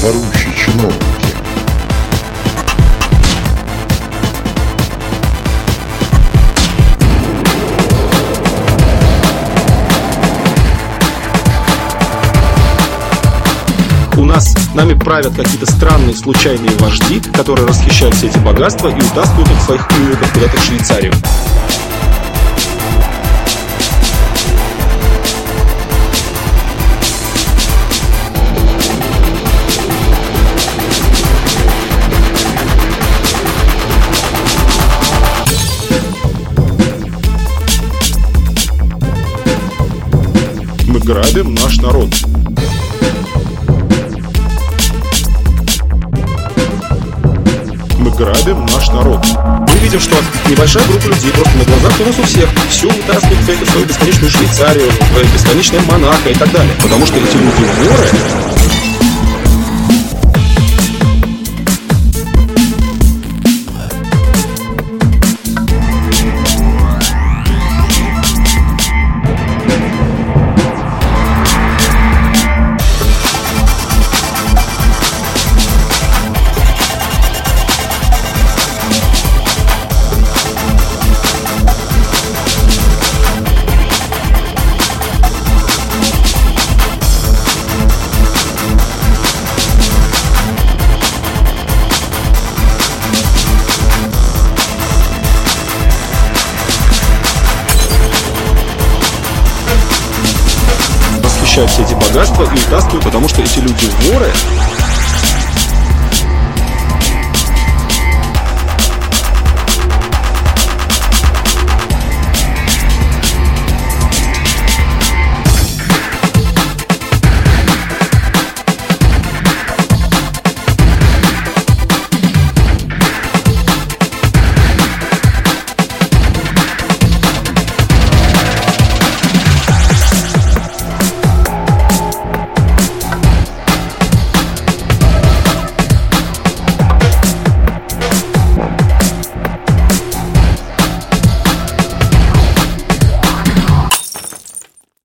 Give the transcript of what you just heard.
ворующие чиновники. У нас нами правят какие-то странные случайные вожди, которые расхищают все эти богатства и утаскивают их в своих улицах куда-то в Швейцарию. Мы грабим наш народ. Мы грабим наш народ. Мы видим, что небольшая группа людей просто на глазах у нас у всех все утаскивает в свою бесконечную Швейцарию, в бесконечное Монако и так далее. Потому что эти люди воры. Все эти богатства и утаскивают, потому что эти люди воры.